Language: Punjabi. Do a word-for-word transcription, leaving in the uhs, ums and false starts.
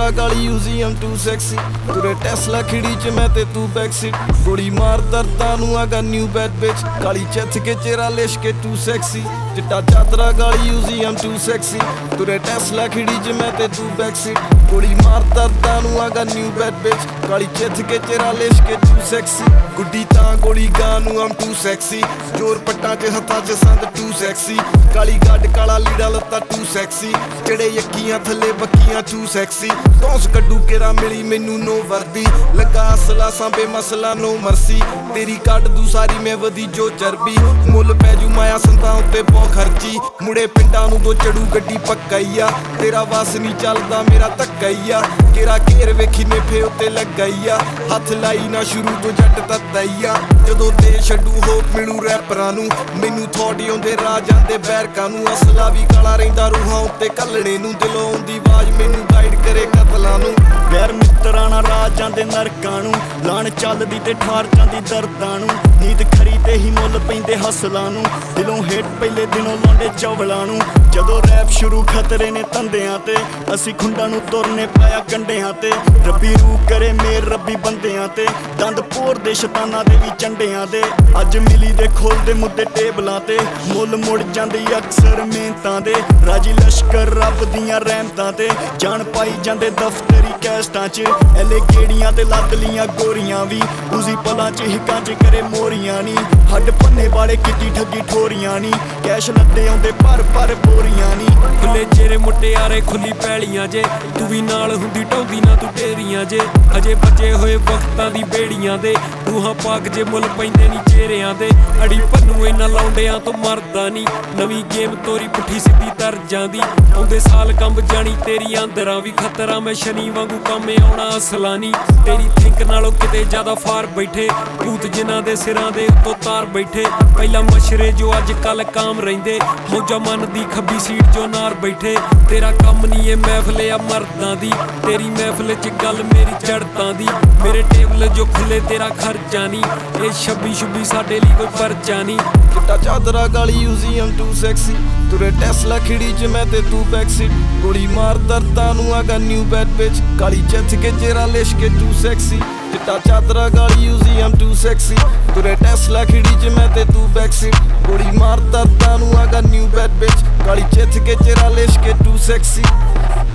ਚਾਦਰਾ ਗਾਲੀ ਯੂਜ਼ੀ ਐਮ ਟੂ ਸੈਕਸੀ ਤੁਰੇ ਟੈਸਲਾ ਖਿੜੀ ਚ ਮੈਂ ਤੇ ਤੂੰ ਬੈਕ ਸੀਟ ਗੋਲੀ ਮਾਰ ਦਰਦਾਂ ਨੂੰ ਆਗਾ ਨਿਊ ਬੈਡ ਬਿਚ ਕਾਲੀ ਚੱਥ ਕੇ ਚਿਹਰਾ ਲਿਸ਼ ਕੇ ਟੂ ਸੈਕਸੀ ਚਿੱਟਾ ਚਾਦਰਾ ਗਾਲੀ ਯੂਜ਼ੀ ਐਮ ਟੂ ਸੈਕਸੀ ਤੁਰੇ ਟੈਸਲਾ ਖਿੜੀ ਚ ਮੈਂ ਤੇ ਤੂੰ ਬੈਕ ਸੀਟ ਗੋਲੀ ਮਾਰ ਦਰਦਾਂ ਨੂੰ ਆਗਾ ਨਿਊ ਬੈਡ ਬਿਚ ਕਾਲੀ ਚੱਥ ਕੇ ਚਿਹਰਾ ਲਿਸ਼ ਕੇ ਟੂ ਸੈਕਸੀ ਗੁੱਡੀ ਤਾਂ ਗੋਲੀ ਗਾਂ ਨੂੰ ਐਮ ਟੂ ਸੈਕਸੀ ਜੋਰ ਪੱਟਾਂ ਚ ਹੱਥਾਂ ਚ ਸੰਦ ਟੂ ਸੈਕਸੀ ਕਾਲੀ ਗੱਡ ਕਾਲਾ ਲੀੜਾ ਲੱਤਾ ਟੂ ਸੈਕਸੀ ਜਿਹੜੇ ਯੱਕੀਆਂ ਥੱਲੇ ਬੱਕੀਆਂ ਟੂ ਸੈਕਸੀ ਤੌਂਸ ਕੱਢੂ ਕੇਰਾ ਮਿਲੀ ਮੈਨੂੰ ਨੋ ਵਰਦੀ ਲੱਗਾ ਅਸਲਾ ਸਾਂਬੇ ਮਸਲਾ ਨੋ ਮਰਸੀ ਤੇਰੀ ਕੱਢ ਦੂ ਸਾਰੀ ਮੈਂ ਵਧੀ ਜੋ ਚਰਬੀ ਮੁੱਲ ਪੈ ਜੂ ਮਾਇਆ ਸੰਤਾਂ ਉੱਤੇ ਪੌ ਖਰਚੀ ਮੁੜੇ ਪਿੰਡਾਂ ਨੂੰ ਦੋ ਚੜੂ ਗੱਡੀ ਪੱਕਾ ਹੀ ਆ ਤੇਰਾ ਵਸ ਨਹੀਂ ਚੱਲਦਾ ਮੇਰਾ ਧੱਕਾ ਹੀ ਆ ਕੇਰਾ ਘੇਰ ਵੇਖੀ ਨੇਫੇ ਉੱਤੇ ਲੱਗਾ ਹੀ ਆ ਹੱਥ ਲਾਈ ਨਾ ਸ਼ੁਰੂ ਤੋਂ ਜੱਟ ਤੱਤਾ ਹੀ ਆ ਜਦੋਂ ਦੇ ਛੱਡੂ ਹੋਪ ਮਿਲੂ ਰੈਪਰਾਂ ਨੂੰ ਮੈਨੂੰ ਥੋੜੀ ਆਉਂਦੇ ਰਾਹ ਜਾਂਦੇ ਬੈਰਕਾਂ ਨੂੰ ਅਸਲਾ ਵੀ ਕਾਲਾ ਰਹਿੰਦਾ ਰੂਹਾਂ ਉੱਤੇ ਕੱਲਣੇ ਨੂੰ ਦਿਲੋਂ ਆਉਂਦੀ ਆਵਾਜ਼ ਮੈਨੂੰ ਗਾਈਡ ਕਰੇ ਕਤਲਾਂ ਨੂੰ ਗੈਰ ਮਿੱਤਰਾਂ ਨਾਲ ਰਾਹ ਜਾਂਦੇ ਨਰਕਾਂ ਨੂੰ ਲਾਣ ਚੱਲਦੀ ਤੇ ਠਾਰ ਜਾਂਦੀ ਦਰਦਾਂ ਨੂੰ ਨੀਂਦ ਖਰੀ ਤੇ ਹੀ ਮੁੱਲ ਪੈਂਦੇ ਹਸਲਾਂ ਨੂੰ ਦਿਲੋਂ ਹੇਠ ਪਹਿਲੇ ਦਿਨੋਂ ਲਾਉਂਦੇ ਚਵਲਾਂ ਨੂੰ ਜਦੋਂ ਰੈਪ ਸ਼ੁਰੂ ਖਤਰੇ ਨੇ ਤੰਦਿਆਂ ਤੇ ਅਸੀਂ ਖੁੰਡਾਂ ਨੂੰ ਤੁਰਨੇ ਪਾਇਆ ਕੰਡਿਆਂ ਤੇ ਰੱਬੀ ਰੂਹ ਕਰੇ ਮੇਰ ਰੱਬੀ ਬੰਦਿਆਂ ਤੇ ਦੰਦ ਪੋਰ ਦੇ ਸ਼ੈਤਾਨਾਂ ਦੇ ਵੀ ਚੰਡਿਆਂ ਦੇ ਅੱਜ ਮਿਲੀ ਦੇ ਖੋਲਦੇ ਮੁੱਦੇ ਟੇਬਲਾਂ ਤੇ ਮੁੱਲ ਮੁੜ ਜਾਂਦੀ ਅਕਸਰ ਮਿਹਨਤਾਂ ਦੇ ਰਾਜੀ ਲਸ਼ਕਰ ਰੱਬ ਦੀਆਂ ਰਹਿਮਤਾਂ ਤੇ ਜਾਨ ਪਾਈ ਜਾਂਦੇ ਦਫ਼ਤਰੀ ਕੈਸਟਾਂ ਚ ਐਲੇ ਗੇੜੀਆਂ ਤੇ ਲੱਦ ਲੀਆਂ ਗੋਰੀਆਂ ਵੀ ਉਸੀ ਪਲਾਂ ਚ ਹਿੱਕਾਂ ਚ ਕਰੇ ਮੋਰੀਆਂ ਨੀ ਹੱਡ ਪੰਨੇ ਵਾਲੇ ਕੀਤੀ ਠੱਗੀ ਠੋਰੀਆਂ ਨੀ ਕੈਸ਼ ਲੱਦੇ ਆਉਂਦੇ ਪਰ ਪਰ ਬੋਰੀਆਂ ਨੀ ਖੁੱਲੇ ਚਿਹਰੇ ਮੁਟਿਆਰੇ ਖੁੱਲੀ ਪੈਲੀਆਂ ਜੇ ਤੂੰ ਵੀ ਨਾਲ ਹੁੰਦੀ ਢਾਉਂਦੀ ਨਾ ਤੂੰ ਢੇਰੀਆਂ ਜੇ ਅਜੇ ਬਚੇ ਹੋਏ ਵਕਤਾਂ ਦੀ ਬੇੜੀਆਂ ਦੇ ਰੂਹਾਂ ਪਾਕ ਜੇ ਮੁੱਲ ਪੈਂਦੇ ਨੀ ਚਿਹਰਿਆਂ ਦੇ ਅੜੀ ਭੰਨੂ ਇਹਨਾਂ ਲਾਉਂਦਿਆਂ ਤੋਂ ਮਰਦਾ ਨੀ ਨਵੀਂ ਗੇਮ ਤੋਰੀ ਪੁੱਠੀ ਸਿੱਧੀ ਤਰ ਜਾਂਦੀ ਆਉਂਦੇ ਸਾਲ ਕੰਬ ਜਾਣੀ ਤੇਰੀ ਅੰਦਰਾਂ ਵੀ ਖਤਰਾ ਮੈਂ ਸ਼ਨੀ ਵਾਂਗੂ ਕੰਮ ਆਉਣਾ ਅਸਲਾ ਨੀ ਤੇਰੀ ਥਿੰਕ ਨਾਲੋਂ ਕਿਤੇ ਜ਼ਿਆਦਾ ਫਾਰ ਬੈਠੇ ਭੂਤ ਜਿਨ੍ਹਾਂ ਦੇ ਸਿਰਾਂ ਦੇ ਉੱਤੋਂ ਤਾਰ ਬੈਠੇ ਪਹਿਲਾਂ ਮਸ਼ਰੇ ਜੋ ਅੱਜ ਕੱਲ ਕਾਮ ਰਹਿੰਦੇ ਮੌਜਾਂ ਮਨ ਦੀ ਖੱਬੀ ਸੀਟ ਜੋ ਨਾਰ ਬੈਠੇ ਤੇਰਾ ਕੰਮ ਨੀ ਇਹ ਮਹਿਫਲ ਆ ਮਰਦਾਂ ਦੀ ਤੇਰੀ ਮਹਿਫਲ ਚ ਗੱਲ ਮੇਰੀ ਚੜ੍ਹਤਾਂ ਦੀ ਮੇਰੇ ਟੇਬਲ ਜੋ ਖੁੱਲੇ ਤੇਰਾ ਖਰਚਾ ਨੀ ਇਹ ਛੱਬੀ ਛੁੱਬੀ ਸਾਡੇ ਲਈ ਕੋਈ ਪਰਚਾ ਨੀ ਚਿੱਟਾ ਚਾਦਰਾ ਗਾਲੀ ਯੂਜ਼ੀ ਐਮ ਟੂ ਸੈਕਸੀ ਤੁਰੇ ਟੈਸਲਾ ਖਿੜੀ ਚ ਮੈਂ ਤੇ ਤੂੰ ਬੈਕ ਸੀਟ ਗੋਲੀ ਮਾਰ ਦਰਦਾਂ ਨੂੰ ਆਗਾ ਨਿਊ ਬੈਡ ਬਿਚ ਕਾਲੀ ਚੱਥ ਕੇ ਚਿਹਰਾ ਲਿਸ਼ ਕੇ ਟੂ ਸੈਕਸੀ ਚਿੱਟਾ ਚਾਦਰਾ ਗਾਲੀ ਯੂਜ਼ੀ ਐਮ ਟੂ ਸੈਕਸੀ ਤੁਰੇ ਟੈਸਲਾ ਖਿੜੀ ਚ ਮੈਂ ਤੇ ਤੂੰ ਬੈਕ ਸੀਟ ਗੋਲੀ ਮਾਰ ਦਰਦਾਂ ਨੂੰ ਆਗਾ ਨਿਊ ਬੈਡ ਬਿਚ ਕਾਲੀ ਚੱਥ ਕੇ ਚਿਹਰਾ ਲਿਸ਼ ਕੇ ਟੂ ਸੈਕਸੀ